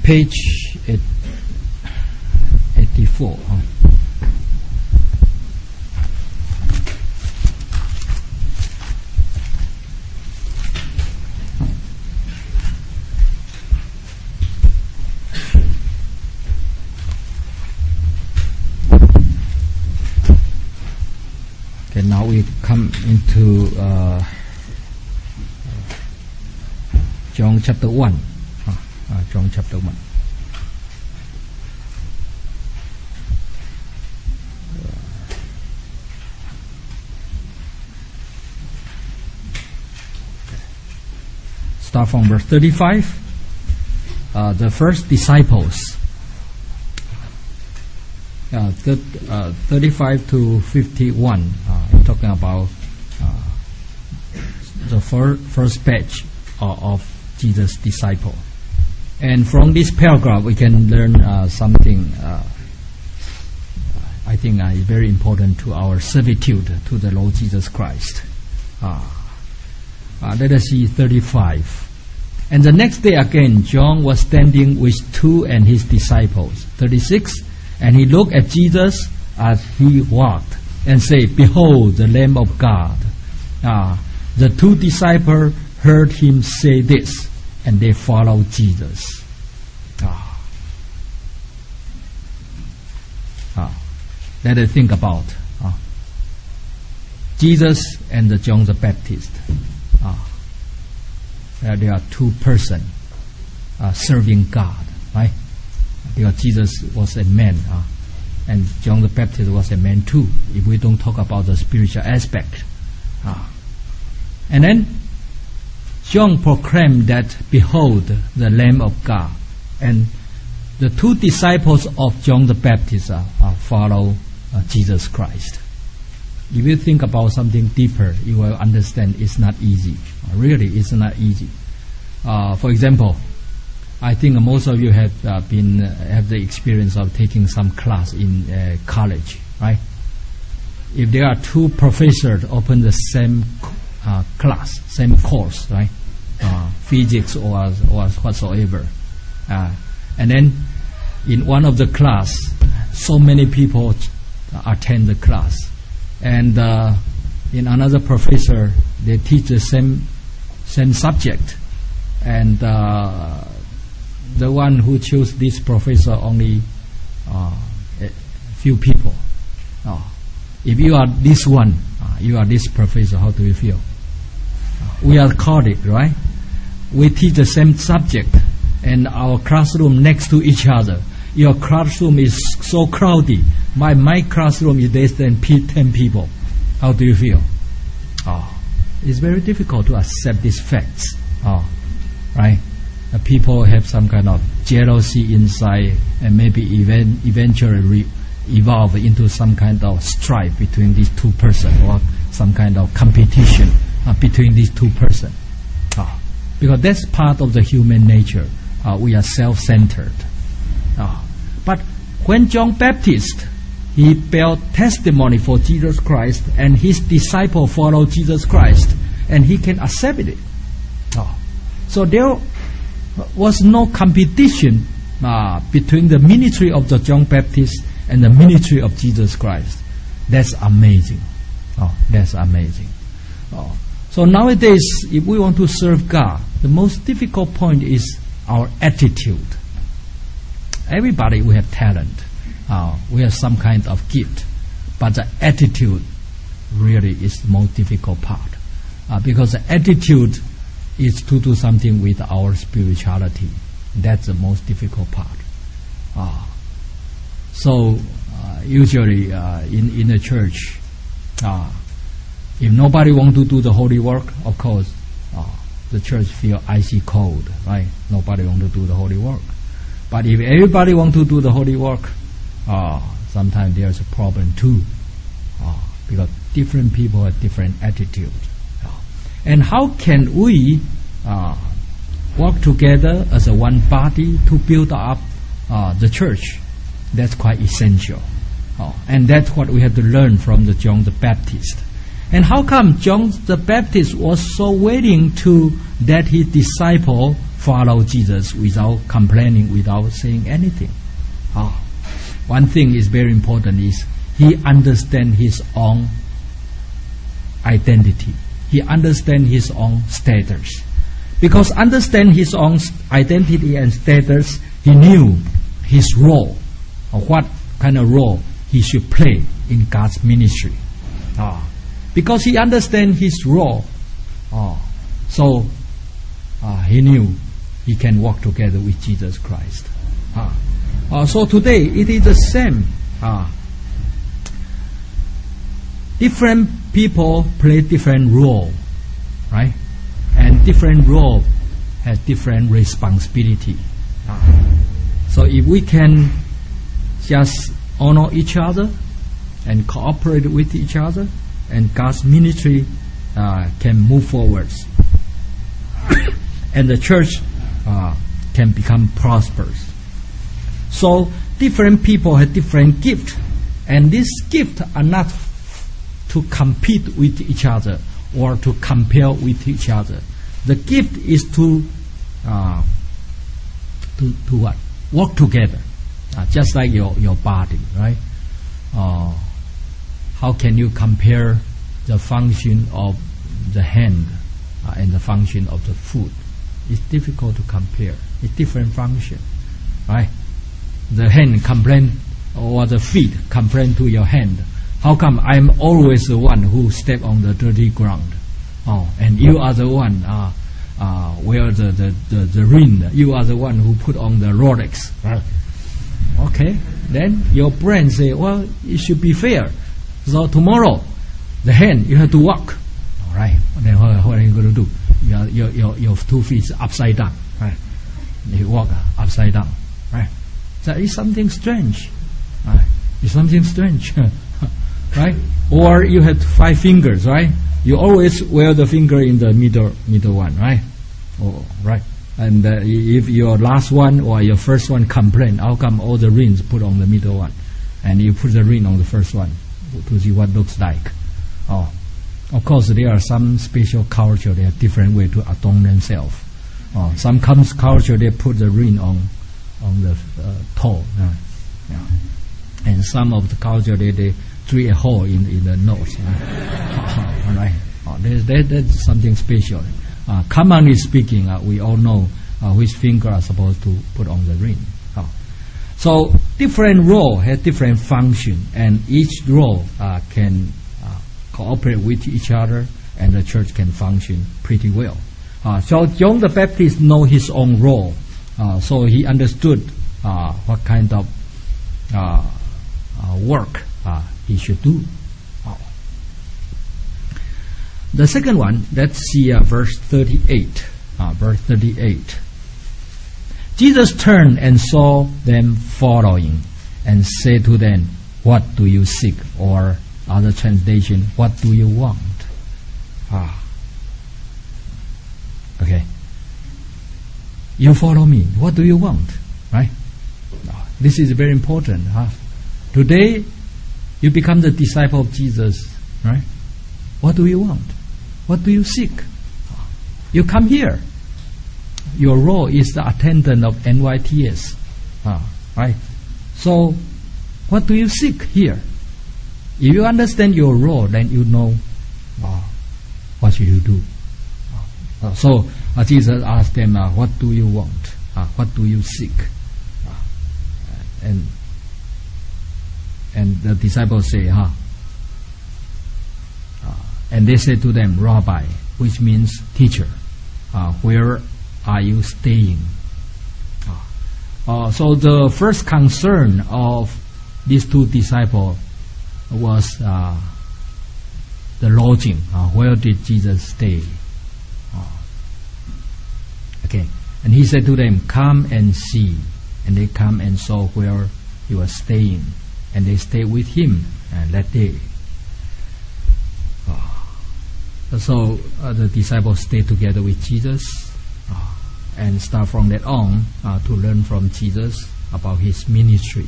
page 84. Okay, now we come into John chapter 1. John chapter 1. Start from verse 35. The first disciples. 35 to 51. Talking about the first batch of Jesus' disciple. And from this paragraph we can learn something I think is very important to our servitude to the Lord Jesus Christ. Let us see 35. And the next day again John was standing with two and his disciples. 36. And he looked at Jesus as he walked and said, "Behold, the Lamb of God." The two disciples heard him say this, and they followed Jesus. Let us think about Jesus and the John the Baptist. There are two persons serving God, right? Because Jesus was a man, and John the Baptist was a man too, if we don't talk about the spiritual aspect. And then John proclaimed that, "Behold, the Lamb of God." And the two disciples of John the Baptist follow Jesus Christ. If you think about something deeper, you will understand it's not easy. Really, it's not easy. For example, I think most of you have have the experience of taking some class in college, right? If there are two professors open the same class, same course, right? Physics or whatsoever, and then in one of the class, so many people attend the class, and in another professor they teach the same subject, and the one who chose this professor only a few people. If you are this one, you are this professor, how do you feel? We are colleagues, right? We teach the same subject, and our classroom next to each other. Your classroom is so crowded. My classroom is less than 10 people. How do you feel? It's very difficult to accept these facts, right? People have some kind of jealousy inside, and maybe eventually evolve into some kind of strife between these two persons, or some kind of competition between these two persons. Because that's part of the human nature. We are self-centered. But when John Baptist, he bear testimony for Jesus Christ, and his disciple follow Jesus Christ, and he can accept it. So there was no competition between the ministry of the John Baptist and the ministry of Jesus Christ. That's amazing. That's amazing. So nowadays, if we want to serve God, the most difficult point is our attitude. Everybody we have talent, we have some kind of gift, but the attitude really is the most difficult part, because the attitude is to do something with our spirituality. That's the most difficult part. So usually in the church, if nobody wants to do the holy work, of course the church feel icy cold, right? Nobody wants to do the holy work. But if everybody wants to do the holy work, sometimes there's a problem too, because different people have different attitudes. And how can we work together as a one body to build up the church? That's quite essential. And that's what we have to learn from the John the Baptist. And how come John the Baptist was so willing to that his disciple follow Jesus without complaining, without saying anything. One thing is very important is he understands his own identity. He understands his own status. Because understand his own identity and status, he knew his role, or what kind of role he should play in God's ministry. Because he understands his role, so he knew he can walk together with Jesus Christ. So today it is the same. Different people play different role, right? And different role has different responsibility. So if we can just honor each other and cooperate with each other, and God's ministry can move forwards, and the church can become prosperous. So different people have different gifts, and these gifts are not to compete with each other or to compare with each other. The gift is to what? Work together, just like your body, right? How can you compare the function of the hand and the function of the foot? It's difficult to compare. It's different function, right? The hand complain, or the feet complain to your hand. How come I'm always the one who step on the dirty ground? And you are the one wear the ring. You are the one who put on the Rolex. Right? Okay, then your brain say, well, it should be fair. So tomorrow, the hand you have to walk. All right. Then what are you going to do? Your 2 feet upside down. Right? You walk upside down. Right? That is something strange. Right? It's something strange. Right? Or you have 5 fingers, right? You always wear the finger in the middle one, right? Right. And if your last one or your first one complain, how come all the rings put on the middle one, and you put the ring on the first one to see what looks like? Of course, there are some special culture. They have different way to adorn themselves. Some culture they put the ring on the toe, and some of the culture they drill a hole in the nose. All right. That's something special. Commonly speaking, we all know which finger are supposed to put on the ring. So different role has different function, and each role can cooperate with each other, and the church can function pretty well. So John the Baptist know his own role, so he understood what kind of work he should do. The second one, let's see verse 38. Verse 38. Jesus turned and saw them following, and said to them, "What do you seek?" Or other translation, "What do you want?" Okay. You follow me. What do you want? Right? This is very important. Today, you become the disciple of Jesus, right? What do you want? What do you seek? You come here. Your role is the attendant of NYTS, right? So, what do you seek here? If you understand your role, then you know what should you do. So Jesus asked them, "What do you want? What do you seek?" And the disciples say, and they said to them, "Rabbi," which means teacher, "where are you staying?" So the first concern of these 2 disciples was the lodging. Where did Jesus stay? Okay, and he said to them, "Come and see." And they come and saw where he was staying, and they stayed with him that day. So the disciples stayed together with Jesus, and start from that on to learn from Jesus about his ministry.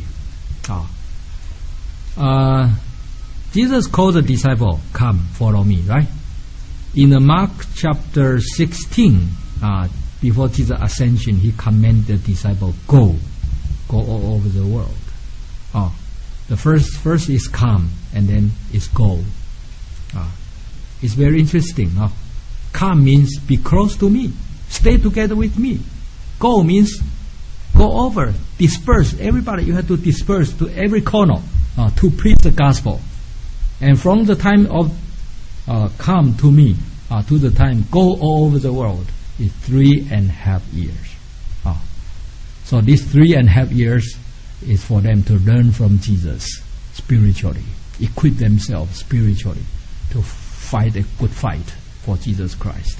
Jesus called the disciple, "Come, follow me," right? In the Mark chapter 16, before Jesus' ascension, he commanded the disciples, go all over the world. The first is come, and then is go. It's very interesting. Come means be close to me, stay together with me. Go means go over, disperse. Everybody, you have to disperse to every corner to preach the gospel. And from the time of come to me to the time go all over the world is 3.5 years. So these 3.5 years is for them to learn from Jesus spiritually, equip themselves spiritually to fight a good fight for Jesus Christ.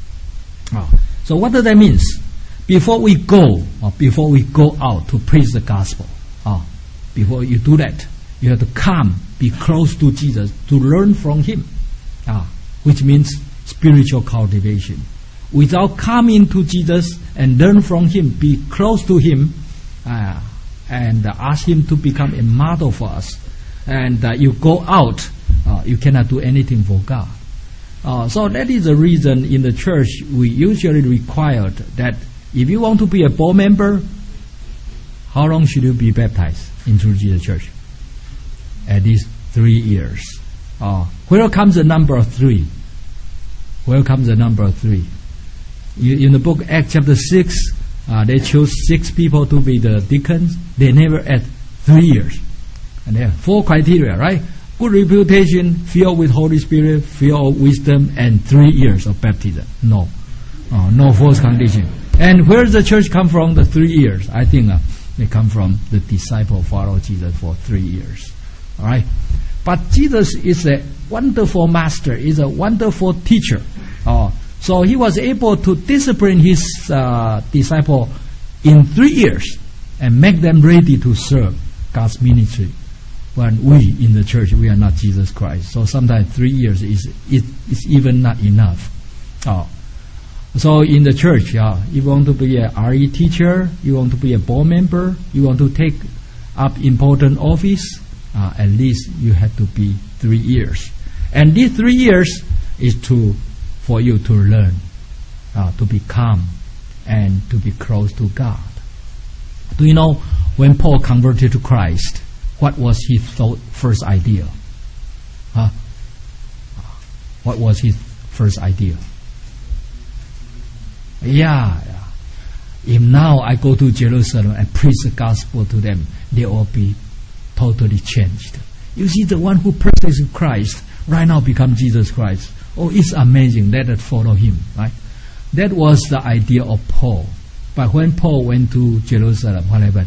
So what does that mean? Before we go out to preach the gospel, before you do that, you have to come, be close to Jesus, to learn from Him, which means spiritual cultivation. Without coming to Jesus and learn from Him, be close to Him, and ask Him to become a model for us, and you go out, you cannot do anything for God. So that is the reason in the church we usually required that if you want to be a board member, how long should you be baptized into Jesus Church? At least 3 years. Where comes the number of 3? Where comes the number of 3? In the book Acts chapter 6, they chose 6 people to be the deacons. They never add 3 years. And there are 4 criteria, right? Good reputation, filled with Holy Spirit, filled with wisdom, and 3 years of baptism. No 4th condition. And where does the church come from, the 3 years? I think they come from the disciple follow Jesus for 3 years. All right? But Jesus is a wonderful master, is a wonderful teacher. So he was able to discipline his disciple in 3 years and make them ready to serve God's ministry. When we in the church, we are not Jesus Christ. So sometimes 3 years is even not enough. So in the church, you want to be a RE teacher, you want to be a board member, you want to take up important office, at least you have to be 3 years. And these 3 years is for you to learn, to become, and to be close to God. Do you know when Paul converted to Christ, what was his first idea? What was his first idea? If now I go to Jerusalem and preach the gospel to them, they will be totally changed. You see, the one who practices Christ right now become Jesus Christ. Oh, it's amazing. Let us follow him, right? That was the idea of Paul. But when Paul went to Jerusalem, what happened?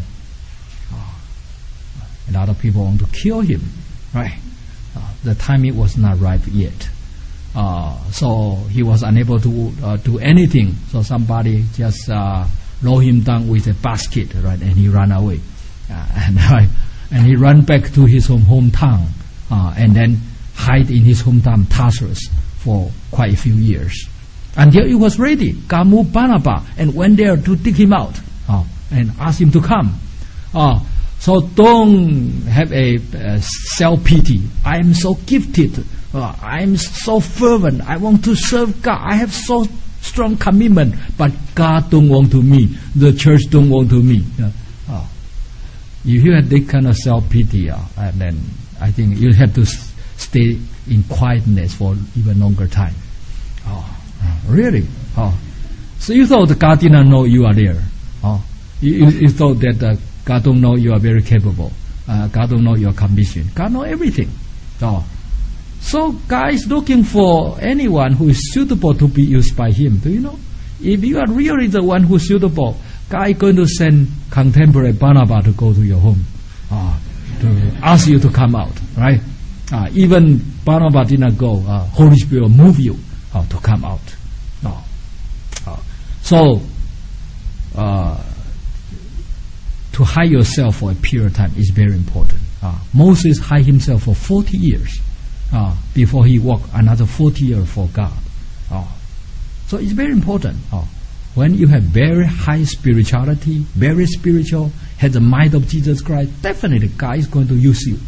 A lot of people want to kill him, right? The timing was not ripe yet. So he was unable to do anything. So somebody just lowered him down with a basket, right? And he ran away. And he ran back to his hometown, and then hide in his hometown Tarsus for quite a few years. Until it was ready, God moved Barnabas and went there to dig him out and ask him to come. So don't have a self-pity. I am so gifted. I am so fervent. I want to serve God. I have so strong commitment. But God don't want to me. The church don't want to me. If you have that kind of self-pity, then I think you have to stay in quietness for even longer time. Really? So you thought God didn't know you are there. You thought that God don't know you are very capable. God don't know your condition. God know everything. So God is looking for anyone who is suitable to be used by Him. Do you know? If you are really the one who is suitable, God is going to send contemporary Barnabas to go to your home, to ask you to come out, right? Even Barnabas did not go. Holy Spirit will move you to come out. So, to hide yourself for a period of time is very important. Moses hid himself for 40 years before he walked another 40 years for God. So it's very important. When you have very high spirituality, very spiritual, has the mind of Jesus Christ, definitely God is going to use you.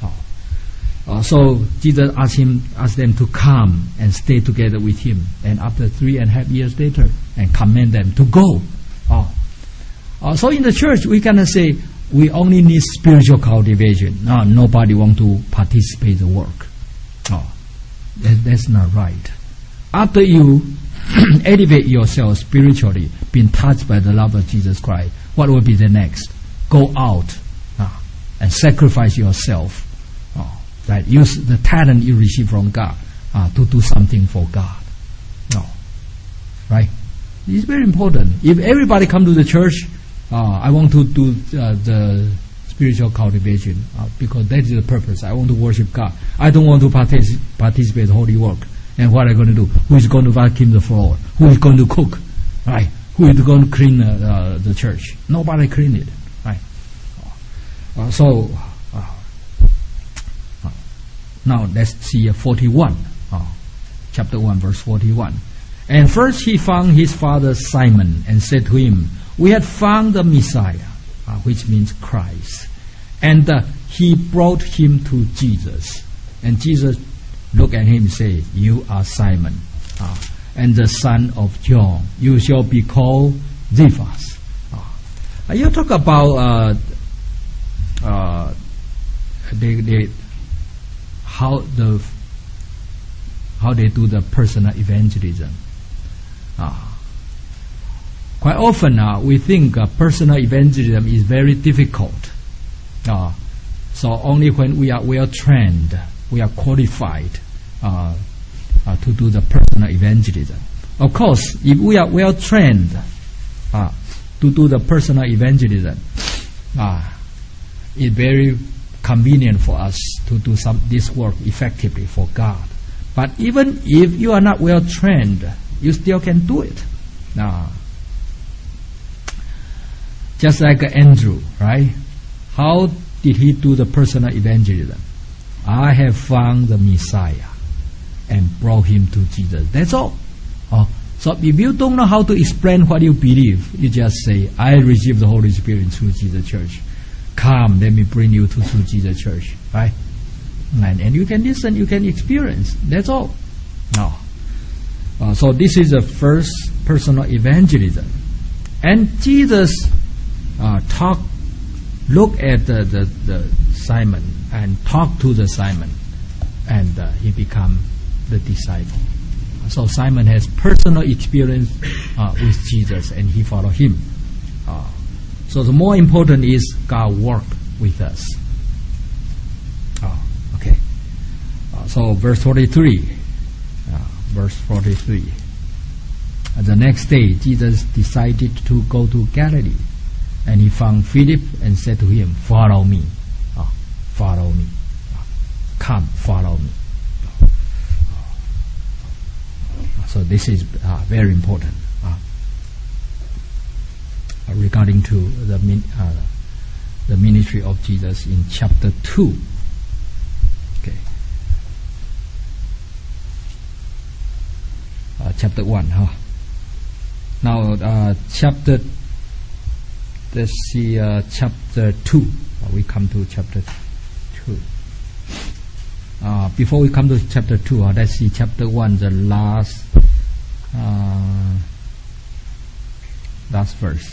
So Jesus asked them to come and stay together with Him. And after 3.5 years later, and command them to go. So in the church, we cannot say we only need spiritual cultivation. No, nobody want to participate in the work. That's not right. After you elevate yourself spiritually, being touched by the love of Jesus Christ, what will be the next? Go out and sacrifice yourself. Right? Use the talent you receive from God to do something for God. Right? It's very important. If everybody come to the church, I want to do the spiritual cultivation because that is the purpose. I want to worship God. I don't want to participate in holy work. And what are you going to do? Who is going to vacuum the floor? Who is going to cook? Right? Who is going to clean the church? Nobody clean it. Right? Now let's see 41. Chapter 1, verse 41. And first he found his father Simon and said to him, "We have found the Messiah," which means Christ. And he brought him to Jesus. And Jesus looked at him and said, "You are Simon, and the son of John. You shall be called Cephas." You talk about how they do the personal evangelism. Quite often we think personal evangelism is very difficult. So only when we are well trained, we are qualified to do the personal evangelism. Of course, if we are well trained to do the personal evangelism, it's very convenient for us to do this work effectively for God. But even if you are not well trained, you still can do it. Just like Andrew, right? How did he do the personal evangelism? I have found the Messiah and brought him to Jesus. That's all. So if you don't know how to explain what you believe, you just say, I received the Holy Spirit through Jesus Church. Come, let me bring you to Jesus Church. Right? And you can listen, you can experience. That's all. So this is the first personal evangelism. And Jesus look at the Simon and talk to the Simon, and he become the disciple. So Simon has personal experience with Jesus, and he follow him. So the more important is God work with us. Okay. So verse 43. Verse 43. The next day, Jesus decided to go to Galilee. And he found Philip and said to him, "Follow me. Follow me. Come, follow me." So this is very important regarding to the ministry of Jesus in chapter 2. Okay. Chapter 1. Now let's see chapter 2. We come to chapter 2. Before we come to chapter 2, let's see chapter 1, the last verse.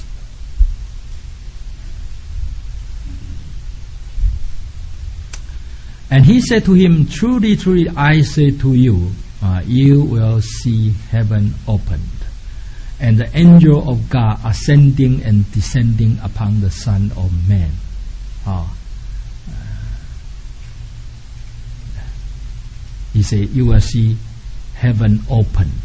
And he said to him, "Truly, truly, I say to you, you will see heaven opened, and the angel of God ascending and descending upon the Son of Man." He said, "You will see heaven opened."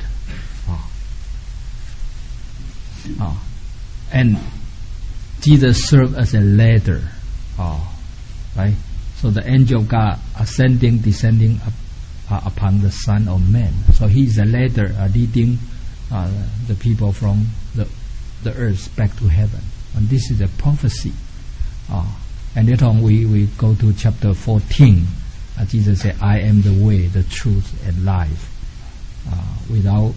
And Jesus served as a ladder, right? So the angel of God ascending, descending upon the Son of Man. So he is a ladder leading the people from the earth back to heaven. And this is a prophecy. And later on we go to chapter 14. Jesus said, "I am the way, the truth, and life. Without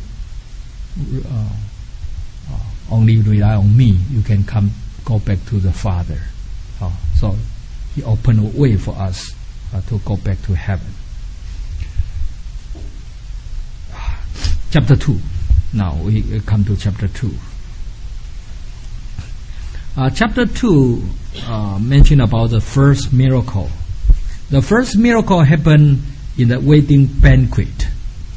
only rely on me, you can go back to the Father." So he opened a way for us to go back to heaven. Chapter 2. Now we come to chapter 2. Chapter 2 mention about the first miracle. The first miracle happened in the wedding banquet.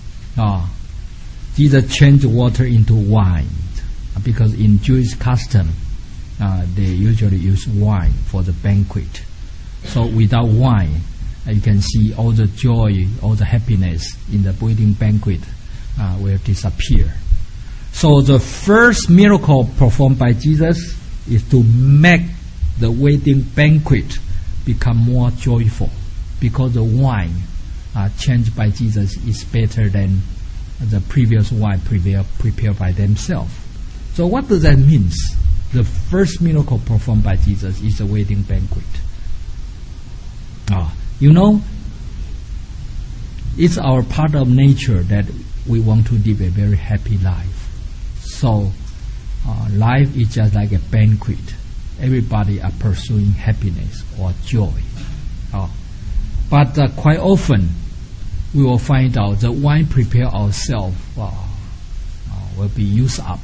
Jesus changed water into wine, because in Jewish custom they usually use wine for the banquet. So without wine, you can see all the joy, all the happiness in the wedding banquet will disappear. So the first miracle performed by Jesus is to make the wedding banquet become more joyful, because the wine changed by Jesus is better than the previous wine prepared by themselves. So what does that mean? The first miracle performed by Jesus is the wedding banquet. It's our part of nature that we want to live a very happy life. So life is just like a banquet. Everybody are pursuing happiness or joy. But quite often we will find out the wine prepared ourselves will be used up.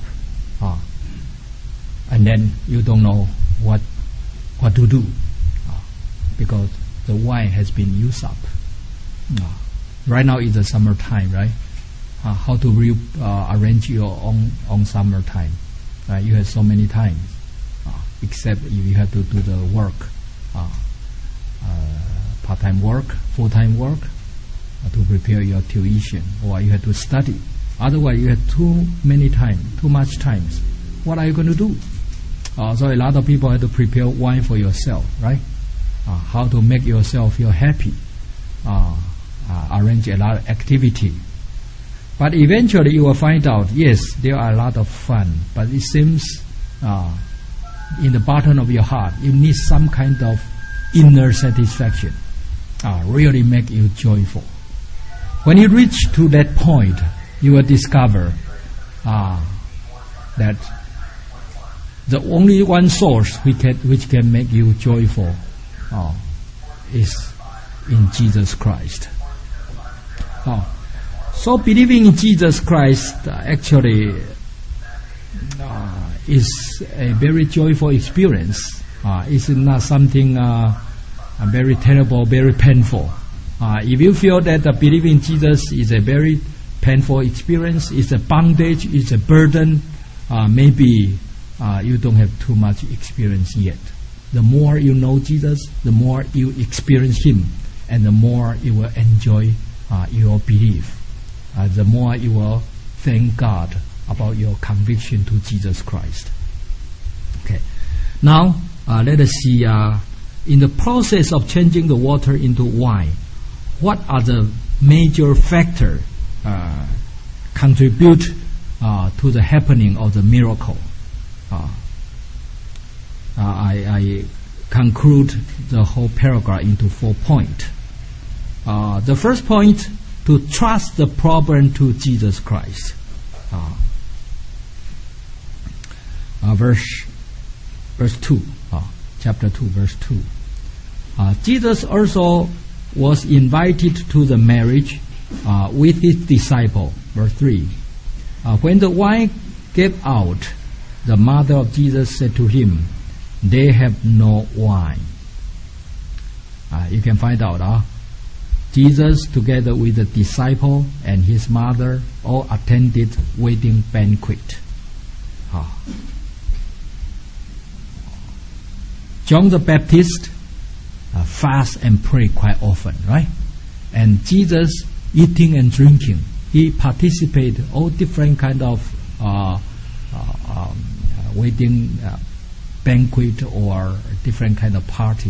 And then you don't know what to do, because the wine has been used up. Right now is the summertime, right? How to arrange your own summertime? You have so many times, except you have to do the work, part-time work, full-time work, to prepare your tuition, or you have to study. Otherwise, you have too much times. What are you going to do? So a lot of people have to prepare wine for yourself, right? How to make yourself feel happy. Arrange a lot of activity. But eventually you will find out, yes, there are a lot of fun, but it seems in the bottom of your heart, you need some kind of inner satisfaction, really make you joyful. When you reach to that point, you will discover that the only one source which can make you joyful is in Jesus Christ. So believing in Jesus Christ actually is a very joyful experience. It's not something very terrible, very painful. If you feel that believing in Jesus is a very painful experience, it's a bondage, it's a burden, maybe you don't have too much experience yet. The more you know Jesus, the more you experience Him, and the more you will enjoy your belief. The more you will thank God about your conviction to Jesus Christ. Okay. Now, let us see, in the process of changing the water into wine, what are the major factors contribute to the happening of the miracle? I conclude the whole paragraph into 4 points. The first point, to trust the problem to Jesus Christ. Verse 2, chapter 2, verse 2. Jesus also was invited to the marriage with his disciple. Verse 3. When the wine gave out, the mother of Jesus said to him, "They have no wine." You can find out, Jesus together with the disciple and his mother all attended wedding banquet. John the Baptist fast and pray quite often, right? And Jesus eating and drinking. He participated all different kind of wedding banquet or different kind of party.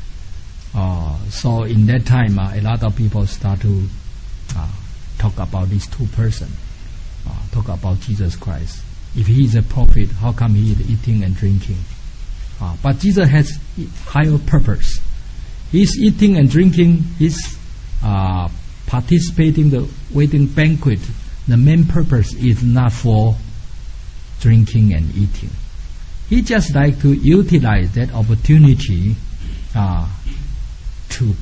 So in that time, a lot of people start to talk about these two persons, talk about Jesus Christ. If he is a prophet, how come he is eating and drinking? But Jesus has higher purpose. He's eating and drinking, he's participating in the wedding banquet. The main purpose is not for drinking and eating. He just like to utilize that opportunity to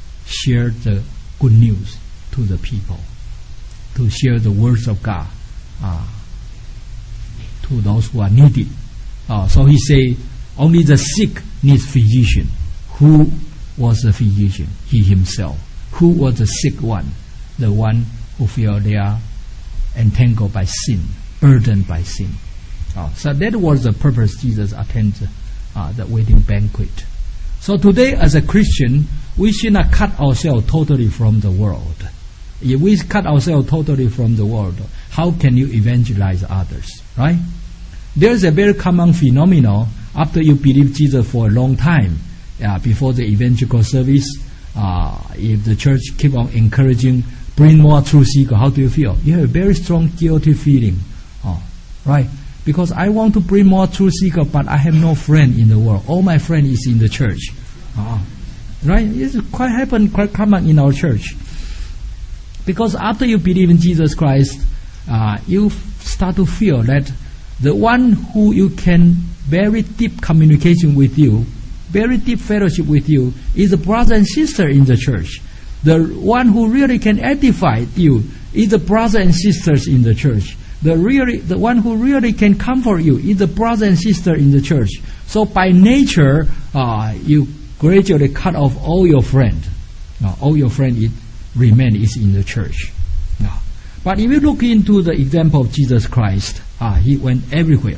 share the good news to the people, to share the words of God, to those who are needy. So he say, only the sick needs physician. Who was the physician? He himself. Who was the sick one? The one who feel they are entangled by sin, burdened by sin. So that was the purpose Jesus attended the wedding banquet. So today, as a Christian, we should not cut ourselves totally from the world. If we cut ourselves totally from the world, how can you evangelize others, right? There's a very common phenomenon after you believe Jesus for a long time, before the evangelical service, if the church keep on encouraging, bring more truth seekers, how do you feel? You have a very strong guilty feeling, right? Because I want to bring more truth seekers, but I have no friend in the world. All my friend is in the church, right? It's quite common in our church. Because after you believe in Jesus Christ, you start to feel that the one who you can very deep communication with you, very deep fellowship with you, is a brother and sister in the church. The one who really can edify you is the brother and sisters in the church. The one who really can comfort you is the brother and sister in the church. So by nature, you gradually cut off all your friends. All your friends remain is in the church. But if you look into the example of Jesus Christ, he went everywhere.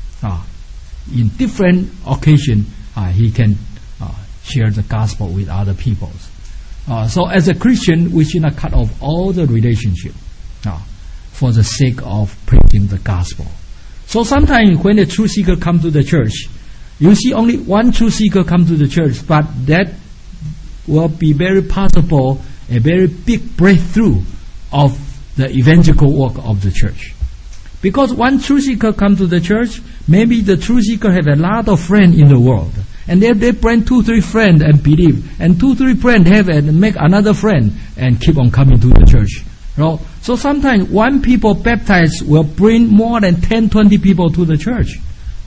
In different occasions, he can share the gospel with other people. So as a Christian, we should not cut off all the relationship for the sake of preaching the gospel. So sometimes when a truth seeker comes to the church, you see only one truth seeker come to the church, but that will be very possible a very big breakthrough of the evangelical work of the church. Because one truth seeker come to the church, maybe the truth seeker have a lot of friends in the world. And they bring 2-3 friends and believe. And 2-3 friends have and make another friend and keep on coming to the church. So sometimes one people baptized will bring more than 10-20 people to the church.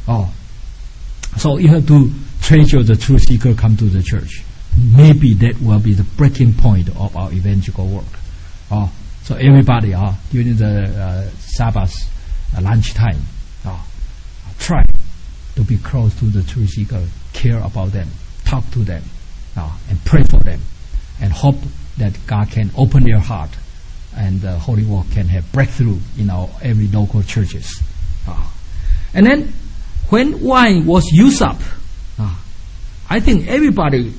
So you have to treasure the truth seeker come to the church. Maybe that will be the breaking point of our evangelical work. So everybody during the Sabbath lunchtime, try to be close to the truth seeker, care about them, talk to them, and pray for them, and hope that God can open their heart and the Holy Work can have breakthrough in our every local churches. And then when wine was used up, I think everybody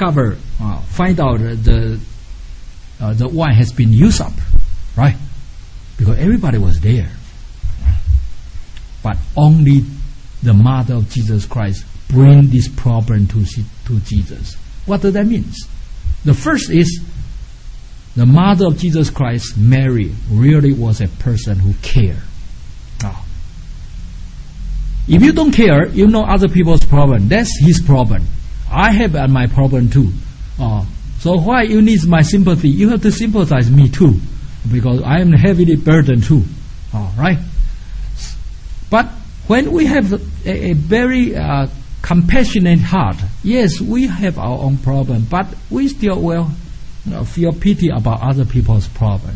find out the wine has been used up, right? Because everybody was there. But only the mother of Jesus Christ bring this problem to Jesus. What does that mean? The first is the mother of Jesus Christ, Mary, really was a person who cared. If you don't care, you know other people's problem. That's his problem. I have my problem too. So why you need my sympathy? You have to sympathize me too, because I am heavily burdened too. Right? But when we have a very compassionate heart, yes, we have our own problem, but we still will feel pity about other people's problem.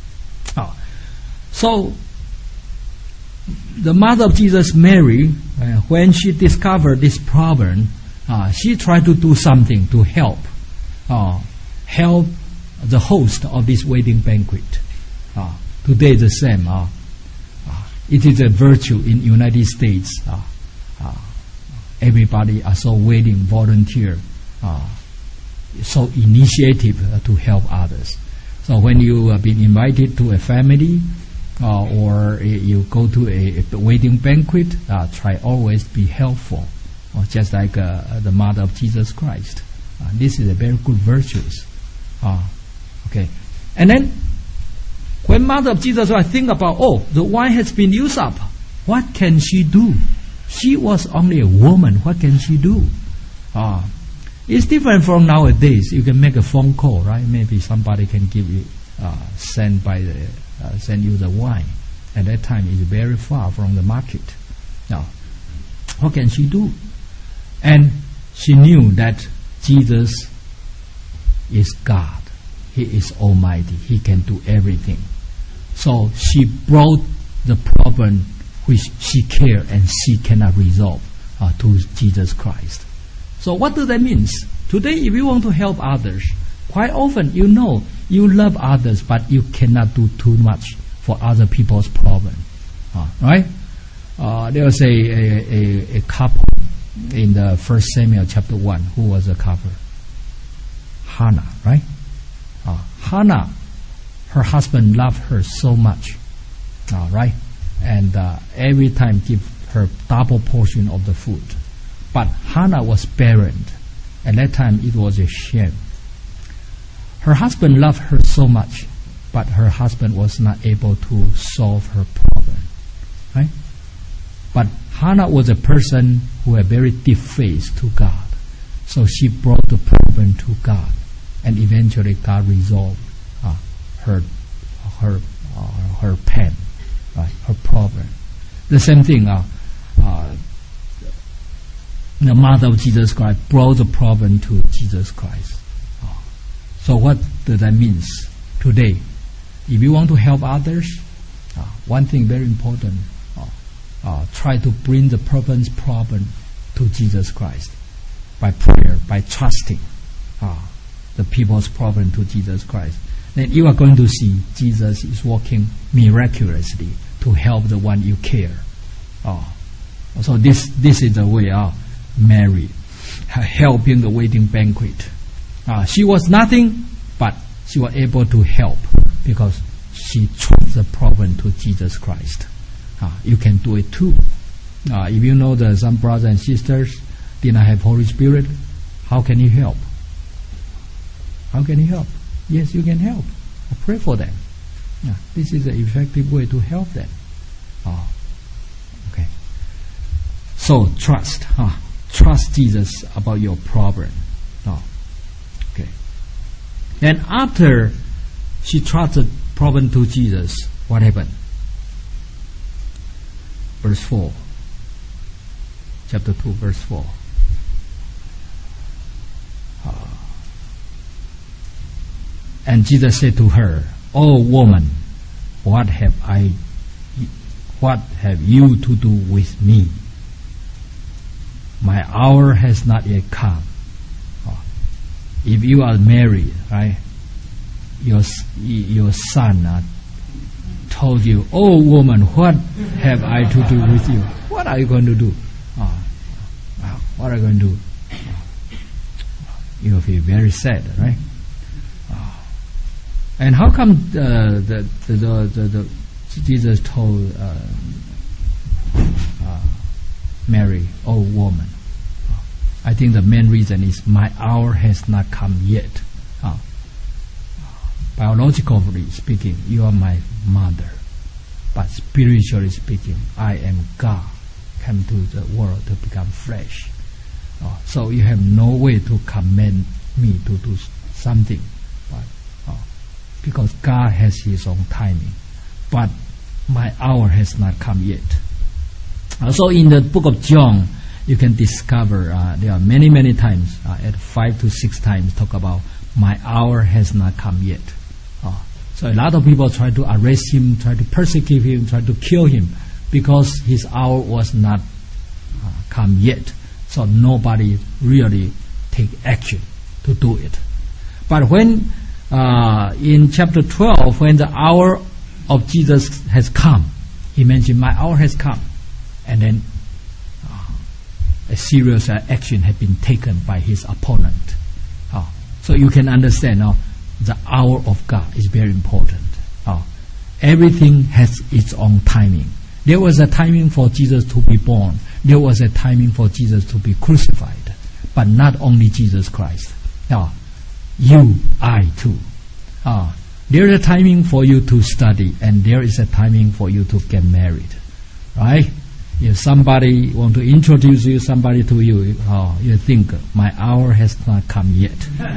So the mother of Jesus, Mary, when she discovered this problem, she tried to do something to help the host of this wedding banquet. Today the same. It is a virtue in United States. Everybody are so willing, volunteer, so initiative to help others. So when you have been invited to a family or you go to a wedding banquet, try always be helpful, just like the mother of Jesus Christ. This is a very good virtues. Okay, and then when mother of Jesus Christ think about, the wine has been used up, what can she do? She was only a woman. What can she do? It's different from nowadays. You can make a phone call, right? Maybe somebody can give you send you the wine. At that time, it's very far from the market. Now, what can she do? And she knew that Jesus is God. He is Almighty. He can do everything. So she brought the problem which she care and she cannot resolve to Jesus Christ. So what does that mean? Today, if you want to help others, quite often you know you love others, but you cannot do too much for other people's problem. Right? There was a couple in the 1 Samuel chapter 1 who was a couple. Hannah, right? Hannah, her husband loved her so much, right? And every time give her double portion of the food. But Hannah was barren. At that time it was a shame. Her husband loved her so much, but her husband was not able to solve her problem, right? But Hannah was a person who had very deep faith to God. So she brought the problem to God, and eventually God resolved her pain, right? Her problem. The same thing. The mother of Jesus Christ brought the problem to Jesus Christ. So what does that mean today? If you want to help others, one thing very important: try to bring the person's problem to Jesus Christ by prayer, by trusting the people's problem to Jesus Christ. Then you are going to see Jesus is working miraculously to help the one you care. So this is the way Mary helping the wedding banquet. She was nothing, but she was able to help because she took the problem to Jesus Christ. You can do it too. If you know that some brothers and sisters did not have Holy Spirit, how can you help? How can you help? Yes, you can help. Pray for them. This is an effective way to help them. Okay. So trust. Trust Jesus about your problem. Okay. Then after she trusted the problem to Jesus, what happened? Verse 4. Chapter 2, verse 4. And Jesus said to her, "O woman, what have you to do with me? My hour has not yet come." If you are married, right, your son told you, "Oh woman, what have I to do with you?" What are you going to do? What are you going to do? You will feel very sad, right? And how come Jesus told Mary, "Oh woman"? I think the main reason is my hour has not come yet. Biologically speaking, you are my mother, but spiritually speaking, I am God, come to the world to become flesh. So you have no way to command me to do something, but because God has His own timing. But my hour has not come yet. So in the book of John, you can discover there are many times, at 5 to 6 times, talk about my hour has not come yet. So a lot of people try to arrest him, try to persecute him, try to kill him because his hour was not come yet. So nobody really take action to do it. But when in chapter 12, when the hour of Jesus has come, he mentioned, "My hour has come," and then a serious action had been taken by his opponent. So you can understand now the hour of God is very important. Everything has its own timing. There was a timing for Jesus to be born. There was a timing for Jesus to be crucified. But not only Jesus Christ. You, I too. There is a timing for you to study, and there is a timing for you to get married. Right? If somebody want to introduce somebody to you, you think, my hour has not come yet.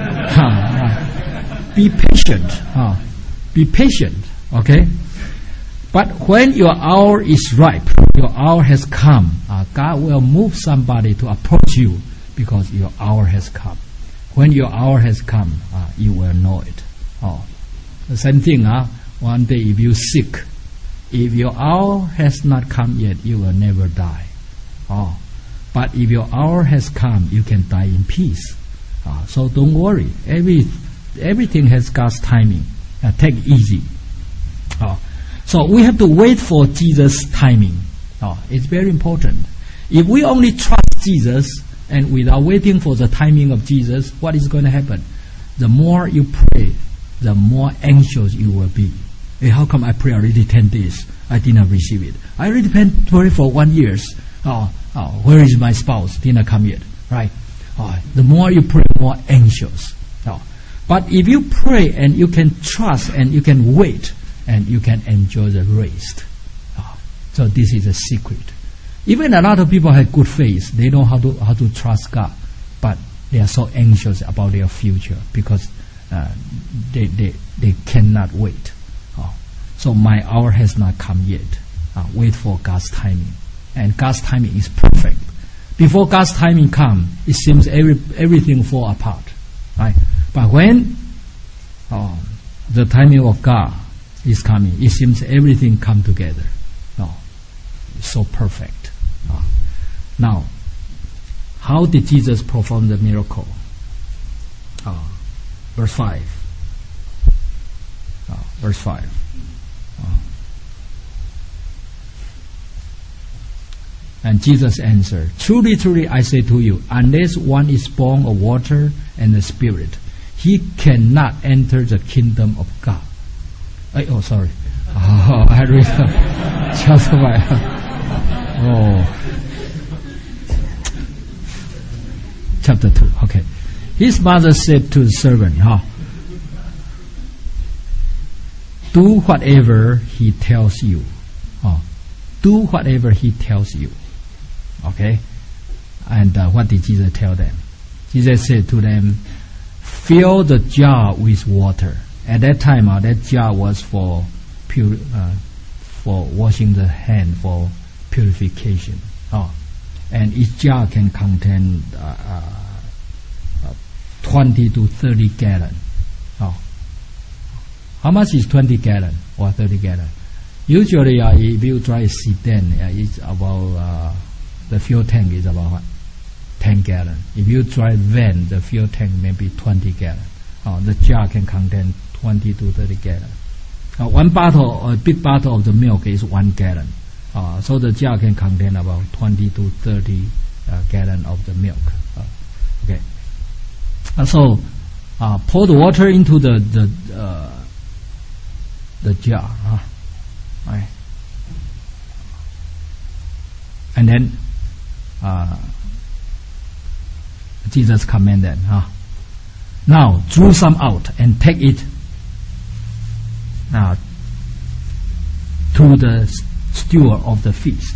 Be patient. Be patient. Okay? But when your hour is ripe, your hour has come, God will move somebody to approach you because your hour has come. When your hour has come, you will know it. The same thing, one day if you sick, if your hour has not come yet, you will never die. But if your hour has come, you can die in peace. So don't worry. Everything has God's timing. Take it easy. So we have to wait for Jesus' timing. It's very important. If we only trust Jesus and without waiting for the timing of Jesus, what is going to happen? The more you pray, the more anxious you will be. Hey, how come I pray already 10 days? I did not receive it. I already prayed for 1 year. Where is my spouse? Did not come yet. Right? The more you pray, more anxious. But if you pray and you can trust and you can wait and you can enjoy the rest. So this is a secret. Even a lot of people have good faith. They know how to trust God, but they are so anxious about their future because they cannot wait. So my hour has not come yet. Wait for God's timing, and God's timing is perfect. Before God's timing comes, it seems everything fall apart, right? But when the timing of God is coming, it seems everything come together. It's so perfect. Now, how did Jesus perform the miracle? Verse 5. Verse 5. And Jesus answered, "Truly, truly, I say to you, unless one is born of water and the Spirit, he cannot enter the kingdom of God." Sorry. I read chapter 5. Chapter 2. Okay. His mother said to the servant, "Do whatever he tells you." Do whatever he tells you. Okay? And what did Jesus tell them? Jesus said to them, "Fill the jar with water." At that time, that jar was for washing the hand, for purification. And each jar can contain 20 to 30 gallons. How much is 20 gallons or 30 gallons? Usually, if you drive a sedan, it's about the fuel tank is about what? 10 gallons. If you drive van, the fuel tank may be 20 gallons. The jar can contain 20 to 30 gallons. One bottle, a big bottle of the milk is 1 gallon. So the jar can contain about 20 to 30 gallons of the milk. Okay. So pour the water into the jar. Right. And then Jesus commanded, "Now draw some out and take it to the steward of the feast."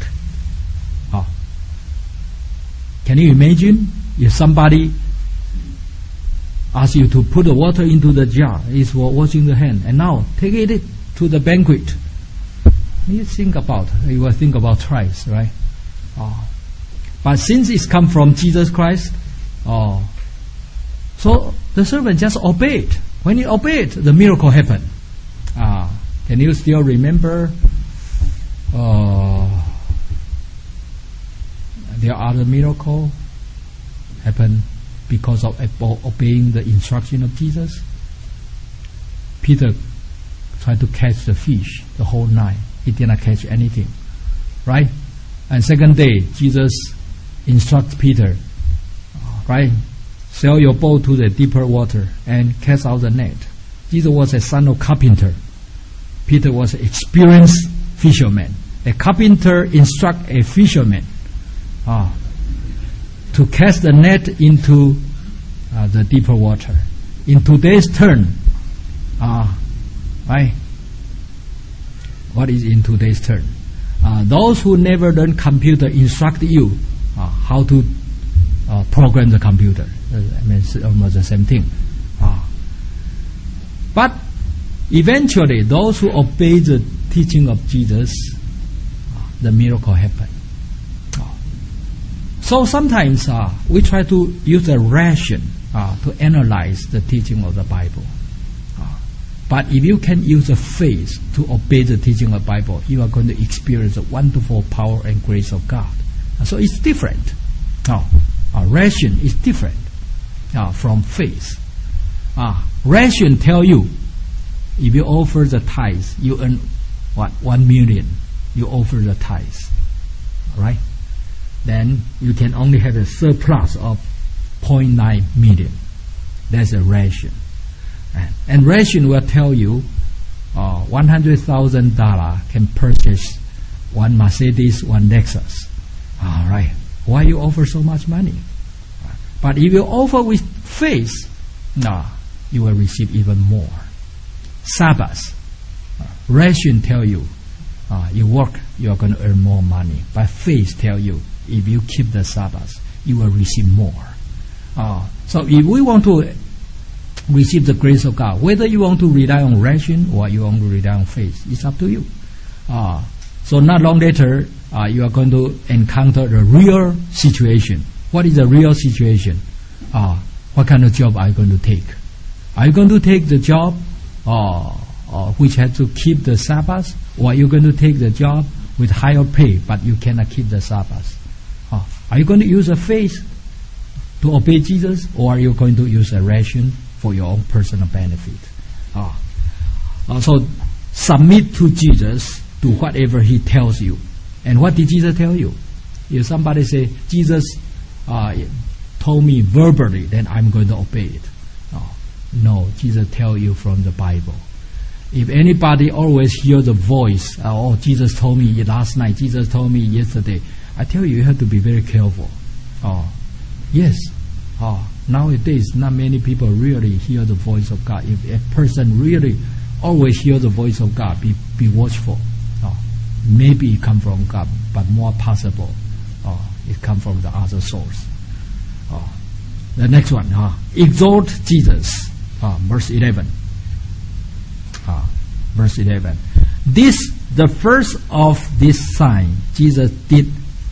Can you imagine if somebody asks you to put the water into the jar, is for washing the hand, and now take it to the banquet? You will think about twice, right? But since it's come from Jesus Christ, so the servant just obeyed. When he obeyed, the miracle happened. Can you still remember the other miracle happened because of obeying the instruction of Jesus? Peter tried to catch the fish the whole night. He did not catch anything, right? And second day, Jesus instructs Peter, right? Sail your boat to the deeper water and cast out the net. Jesus was a son of carpenter. Peter was an experienced fisherman. A carpenter instructs a fisherman to cast the net into the deeper water. In today's turn, right? What is in today's turn? Those who never learn computer instruct you how to program the computer. It's almost the same thing. But eventually, those who obey the teaching of Jesus, the miracle happened. So sometimes we try to use a ration to analyze the teaching of the Bible. But if you can use the faith to obey the teaching of the Bible, you are going to experience the wonderful power and grace of God. So it's different. Ration is different from faith. Ration tell you, if you offer the tithes, you earn 1 million. You offer the tithes, right? Then you can only have a surplus of 0.9 million. That's a ration. And ration will tell you $100,000 can purchase 1 Mercedes, 1 Lexus. All right. Why you offer so much money? But if you offer with faith, you will receive even more. Sabbath. Ration tell you, you work, you are going to earn more money. But faith tell you, if you keep the Sabbath, you will receive more. So if we want to receive the grace of God, whether you want to rely on ration or you want to rely on faith, it's up to you. So not long later, you are going to encounter the real situation. What is the real situation? What kind of job are you going to take? Are you going to take the job which has to keep the Sabbath, or are you going to take the job with higher pay but you cannot keep the Sabbath? Are you going to use a faith to obey Jesus, or are you going to use a ration for your own personal benefit? So submit to Jesus, to whatever He tells you. And what did Jesus tell you? If somebody say, Jesus told me verbally, then I'm going to obey it. No, Jesus tell you from the Bible. If anybody always hear the voice, Jesus told me last night, Jesus told me yesterday, I tell you, you have to be very careful. Yes. Nowadays, not many people really hear the voice of God. If a person really always hear the voice of God, be watchful. Maybe it come from God, but more possible, it come from the other source. The next one, exalt Jesus, verse 11. Verse 11. This, the first of this sign, Jesus did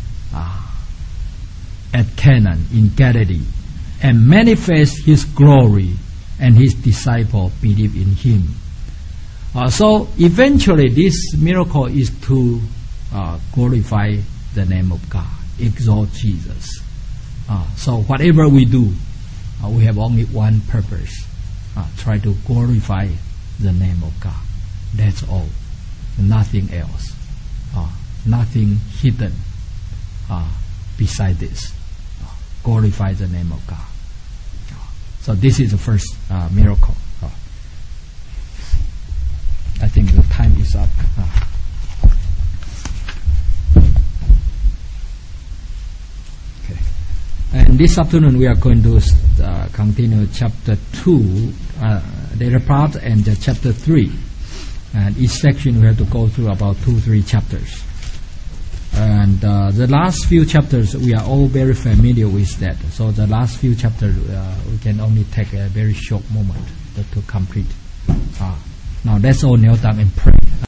at Cana in Galilee, and manifest His glory, and His disciples believe in Him. So eventually this miracle is to glorify the name of God, exalt Jesus. So whatever we do, we have only one purpose, try to glorify the name of God. That's all, nothing else, nothing hidden beside this. Glorify the name of God. So this is the first miracle. I think the time is up. Okay. And this afternoon we are going to continue chapter 2, later part, and chapter 3. And each section we have to go through about 2-3 chapters. And the last few chapters, we are all very familiar with that. So the last few chapters, we can only take a very short moment to complete. Now let's all kneel down and pray.